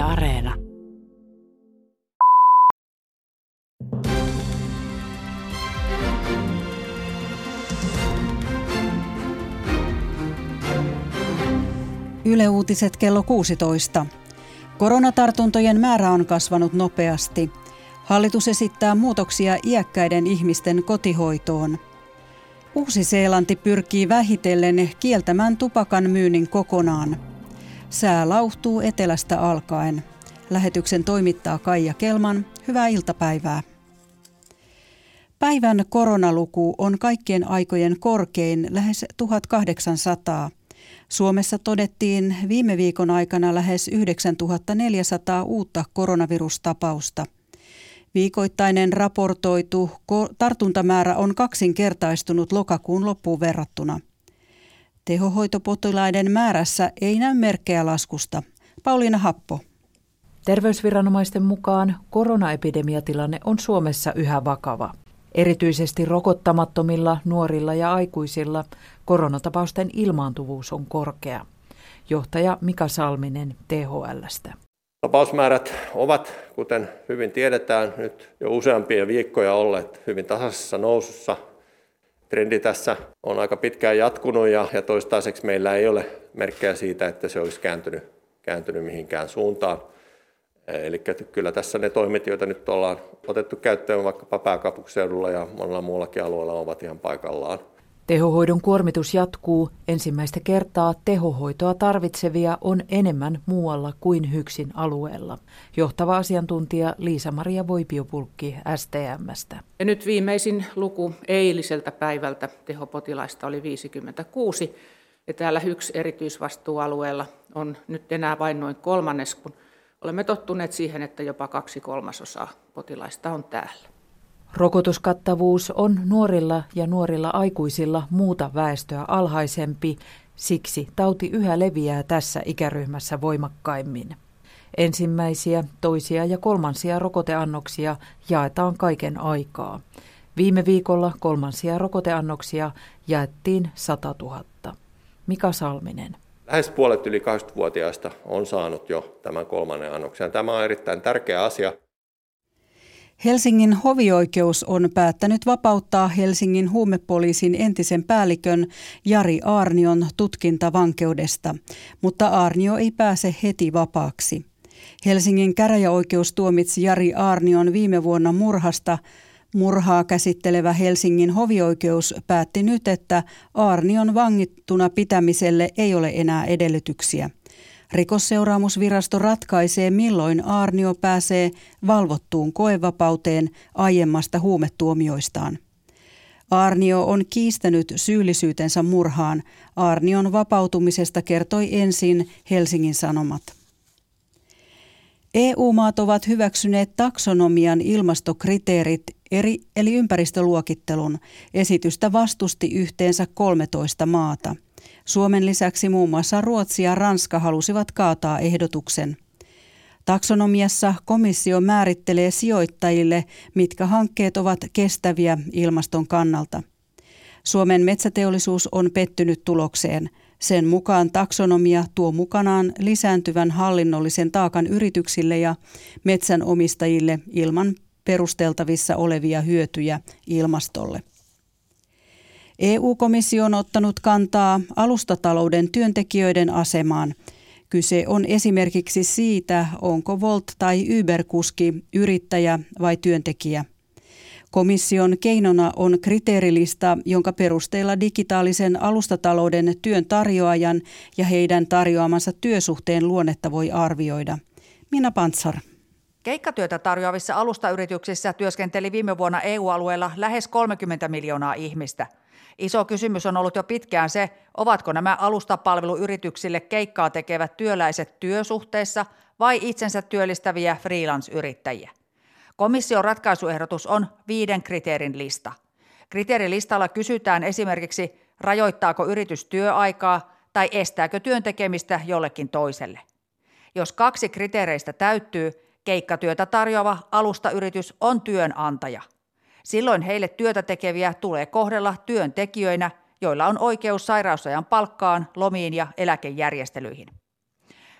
Areena. Yle Uutiset kello 16. Koronatartuntojen määrä on kasvanut nopeasti. Hallitus esittää muutoksia iäkkäiden ihmisten kotihoitoon. Uusi-Seelanti pyrkii vähitellen kieltämään tupakan myynnin kokonaan. Sää lauhtuu etelästä alkaen. Lähetyksen toimittaa Kaija Kelman. Hyvää iltapäivää. Päivän koronaluku on kaikkien aikojen korkein, lähes 1800. Suomessa todettiin viime viikon aikana lähes 9400 uutta koronavirustapausta. Viikoittainen raportoitu tartuntamäärä on kaksinkertaistunut lokakuun loppuun verrattuna. Tehohoitopotilaiden määrässä ei näy merkkejä laskusta. Pauliina Happo. Terveysviranomaisten mukaan koronaepidemiatilanne on Suomessa yhä vakava. Erityisesti rokottamattomilla, nuorilla ja aikuisilla koronatapausten ilmaantuvuus on korkea. Johtaja Mika Salminen THL:stä. Tapausmäärät ovat, kuten hyvin tiedetään, nyt jo useampia viikkoja olleet hyvin tasaisessa nousussa. Trendi tässä on aika pitkään jatkunut ja toistaiseksi meillä ei ole merkkejä siitä, että se olisi kääntynyt mihinkään suuntaan. Eli kyllä tässä ne toimet, joita nyt ollaan otettu käyttöön vaikkapa pääkaupunkiseudulla ja monella muullakin alueella, ovat ihan paikallaan. Tehohoidon kuormitus jatkuu. Ensimmäistä kertaa tehohoitoa tarvitsevia on enemmän muualla kuin HYKSin alueella. Johtava asiantuntija Liisa-Maria Voipiopulkki STM:stä. Ja nyt viimeisin luku eiliseltä päivältä tehopotilaista oli 56. Ja täällä HYKS erityisvastuualueella on nyt enää vain noin kolmannes, kun olemme tottuneet siihen, että jopa 2/3 potilaista on täällä. Rokotuskattavuus on nuorilla ja nuorilla aikuisilla muuta väestöä alhaisempi, siksi tauti yhä leviää tässä ikäryhmässä voimakkaimmin. Ensimmäisiä, toisia ja kolmansia rokoteannoksia jaetaan kaiken aikaa. Viime viikolla kolmansia rokoteannoksia jaettiin 100 000. Mika Salminen. Lähes puolet yli 80-vuotiaista on saanut jo tämän kolmannen annoksen. Tämä on erittäin tärkeä asia. Helsingin hovioikeus on päättänyt vapauttaa Helsingin huumepoliisin entisen päällikön Jari Aarnion tutkintavankeudesta, mutta Aarnio ei pääse heti vapaaksi. Helsingin käräjäoikeus tuomitsi Jari Aarnion viime vuonna murhasta. Murhaa käsittelevä Helsingin hovioikeus päätti nyt, että Aarnion vangittuna pitämiselle ei ole enää edellytyksiä. Rikosseuraamusvirasto ratkaisee, milloin Aarnio pääsee valvottuun koevapauteen aiemmasta huumetuomioistaan. Aarnio on kiistänyt syyllisyytensä murhaan. Aarnion vapautumisesta kertoi ensin Helsingin Sanomat. EU-maat ovat hyväksyneet taksonomian ilmastokriteerit eli ympäristöluokittelun. Esitystä vastusti yhteensä 13 maata. Suomen lisäksi muun muassa Ruotsi ja Ranska halusivat kaataa ehdotuksen. Taksonomiassa komissio määrittelee sijoittajille, mitkä hankkeet ovat kestäviä ilmaston kannalta. Suomen metsäteollisuus on pettynyt tulokseen. Sen mukaan taksonomia tuo mukanaan lisääntyvän hallinnollisen taakan yrityksille ja metsänomistajille ilman perusteltavissa olevia hyötyjä ilmastolle. EU-komissio on ottanut kantaa alustatalouden työntekijöiden asemaan. Kyse on esimerkiksi siitä, onko Volt- tai Uber-kuski yrittäjä vai työntekijä. Komission keinona on kriteerilista, jonka perusteella digitaalisen alustatalouden työn tarjoajan ja heidän tarjoamansa työsuhteen luonnetta voi arvioida. Minna Pantsar. Keikkatyötä tarjoavissa alustayrityksissä työskenteli viime vuonna EU-alueella lähes 30 miljoonaa ihmistä. Iso kysymys on ollut jo pitkään se, ovatko nämä alustapalveluyrityksille keikkaa tekevät työläiset työsuhteessa vai itsensä työllistäviä freelance-yrittäjiä. Komission ratkaisuehdotus on 5 kriteerin lista. Kriteerilistalla kysytään esimerkiksi, rajoittaako yritys työaikaa tai estääkö työn tekemistä jollekin toiselle. Jos 2 kriteereistä täyttyy, keikkatyötä tarjoava alustayritys on työnantaja. Silloin heille työtä tekeviä tulee kohdella työntekijöinä, joilla on oikeus sairausajan palkkaan, lomiin ja eläkejärjestelyihin.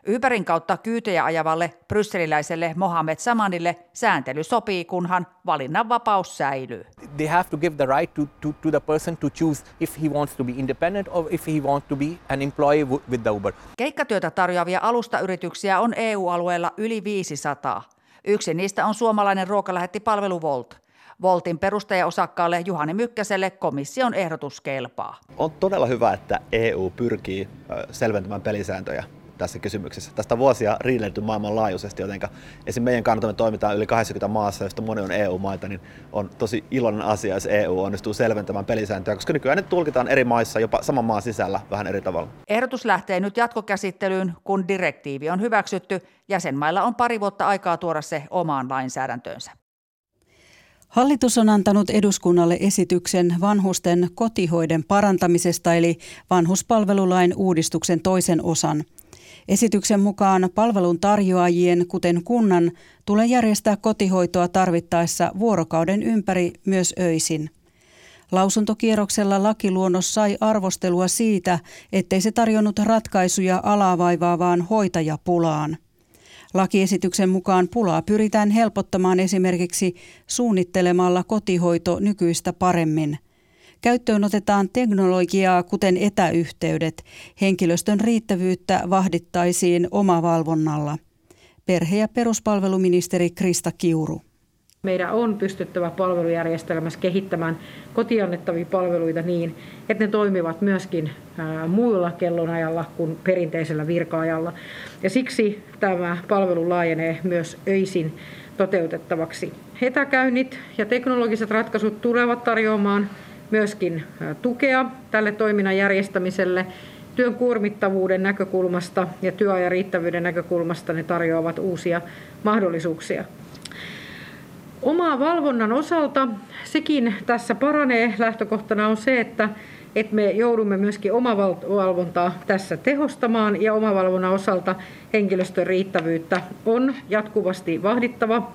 Uberin kautta kyytejä ajavalle brysseliläiselle Mohamed Samanille sääntely sopii, kunhan valinnanvapaus säilyy. They have to give the right to the person to choose if he wants to be independent or if he wants to be an employee with the Uber. Keikkatyötä tarjoavia alustayrityksiä on EU-alueella yli 500. Yksi niistä on suomalainen ruokalähettipalvelu Wolt. Woltin perustajaosakkaalle Juhani Mykkäselle komission ehdotus kelpaa. On todella hyvä, että EU pyrkii selventämään pelisääntöjä tässä kysymyksessä. Tästä on vuosia riidelty maailmanlaajuisesti, jotenka esimerkiksi meidän kannalta me toimitaan yli 80 maassa, josta moni on EU-maita, niin on tosi iloinen asia, jos EU onnistuu selventämään pelisääntöjä, koska nykyään ne tulkitaan eri maissa, jopa saman maan sisällä vähän eri tavalla. Ehdotus lähtee nyt jatkokäsittelyyn, kun direktiivi on hyväksytty. Jäsenmailla on 2 vuotta aikaa tuoda se omaan lainsäädäntöönsä. Hallitus on antanut eduskunnalle esityksen vanhusten kotihoidon parantamisesta eli vanhuspalvelulain uudistuksen toisen osan. Esityksen mukaan palvelun tarjoajien, kuten kunnan, tulee järjestää kotihoitoa tarvittaessa vuorokauden ympäri myös öisin. Lausuntokierroksella lakiluonnos sai arvostelua siitä, ettei se tarjonnut ratkaisuja alaa vaivaavaan hoitajapulaan. Lakiesityksen mukaan pulaa pyritään helpottamaan esimerkiksi suunnittelemalla kotihoito nykyistä paremmin. Käyttöön otetaan teknologiaa, kuten etäyhteydet. Henkilöstön riittävyyttä vahdittaisiin omavalvonnalla. Perhe- ja peruspalveluministeri Krista Kiuru. Meidän on pystyttävä palvelujärjestelmässä kehittämään kotiin annettavia palveluita niin, että ne toimivat myöskin muilla kellonajalla kuin perinteisellä virka-ajalla. Ja siksi tämä palvelu laajenee myös öisin toteutettavaksi. Etäkäynnit ja teknologiset ratkaisut tulevat tarjoamaan myöskin tukea tälle toiminnan järjestämiselle. Työn kuormittavuuden näkökulmasta ja työajan riittävyyden näkökulmasta ne tarjoavat uusia mahdollisuuksia. Omavalvonnan osalta sekin tässä paranee. Lähtökohtana on se, että me joudumme myöskin omavalvontaa tässä tehostamaan ja omavalvonnan osalta henkilöstön riittävyyttä on jatkuvasti vahdittava.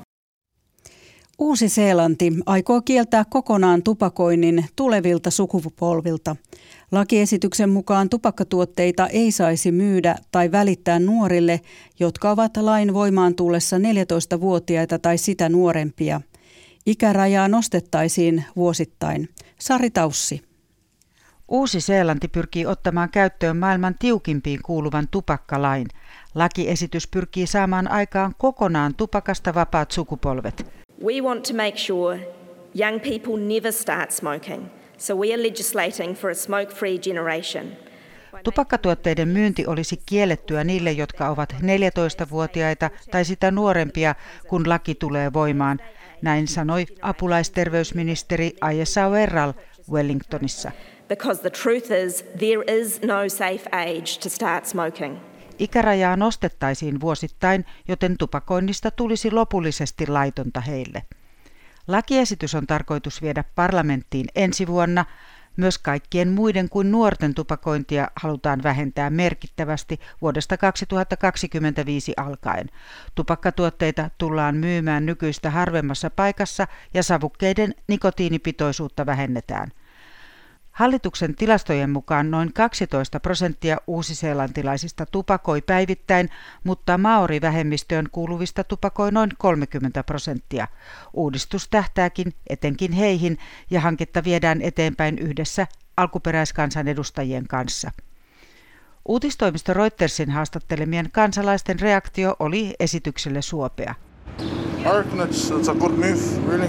Uusi-Seelanti aikoo kieltää kokonaan tupakoinnin tulevilta sukupolvilta. Lakiesityksen mukaan tupakkatuotteita ei saisi myydä tai välittää nuorille, jotka ovat lain voimaan tullessa 14-vuotiaita tai sitä nuorempia. Ikärajaa nostettaisiin vuosittain. Sari Taussi. Uusi-Seelanti pyrkii ottamaan käyttöön maailman tiukimpiin kuuluvan tupakkalain. Lakiesitys pyrkii saamaan aikaan kokonaan tupakasta vapaat sukupolvet. We want to make sure young people never start smoking, so we are legislating for a smoke-free generation. Tupakkatuotteiden myynti olisi kiellettyä niille, jotka ovat 14-vuotiaita tai sitä nuorempia, kun laki tulee voimaan. Näin sanoi apulaisterveysministeri Ayesha Werral Wellingtonissa. Because the truth is, there is no safe age to start smoking. Ikärajaa nostettaisiin vuosittain, joten tupakoinnista tulisi lopullisesti laitonta heille. Lakiesitys on tarkoitus viedä parlamenttiin ensi vuonna. Myös kaikkien muiden kuin nuorten tupakointia halutaan vähentää merkittävästi vuodesta 2025 alkaen. Tupakkatuotteita tullaan myymään nykyistä harvemmassa paikassa ja savukkeiden nikotiinipitoisuutta vähennetään. Hallituksen tilastojen mukaan noin 12% uusiseelantilaisista tupakoi päivittäin, mutta maori-vähemmistöön kuuluvista tupakoi noin 30%. Uudistus tähtääkin etenkin heihin ja hanketta viedään eteenpäin yhdessä alkuperäiskansanedustajien kanssa. Uutistoimisto Reutersin haastattelemien kansalaisten reaktio oli esitykselle suopea. I reckon it's a good move, really,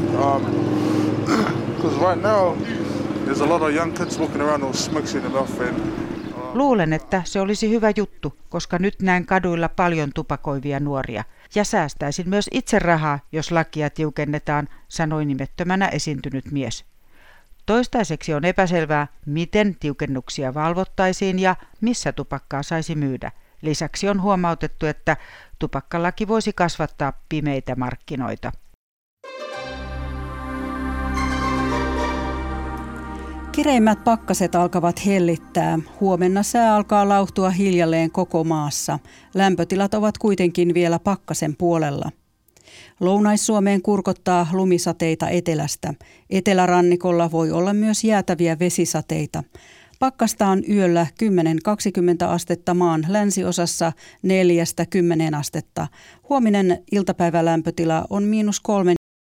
because right now there's a lot of young kids walking around with smokes in their mouth. Luulen, että se olisi hyvä juttu, koska nyt näen kaduilla paljon tupakoivia nuoria. Ja säästäisin myös itse rahaa, jos lakia tiukennetaan, sanoi nimettömänä esiintynyt mies. Toistaiseksi on epäselvää, miten tiukennuksia valvottaisiin ja missä tupakkaa saisi myydä. Lisäksi on huomautettu, että tupakkalaki voisi kasvattaa pimeitä markkinoita. Kireimmät pakkaset alkavat hellittää. Huomenna sää alkaa lauhtua hiljalleen koko maassa. Lämpötilat ovat kuitenkin vielä pakkasen puolella. Lounais-Suomeen kurkottaa lumisateita etelästä. Etelärannikolla voi olla myös jäätäviä vesisateita. Pakkasta on yöllä 10-20 astetta, maan länsiosassa 4-10 astetta. Huominen iltapäivälämpötila on -3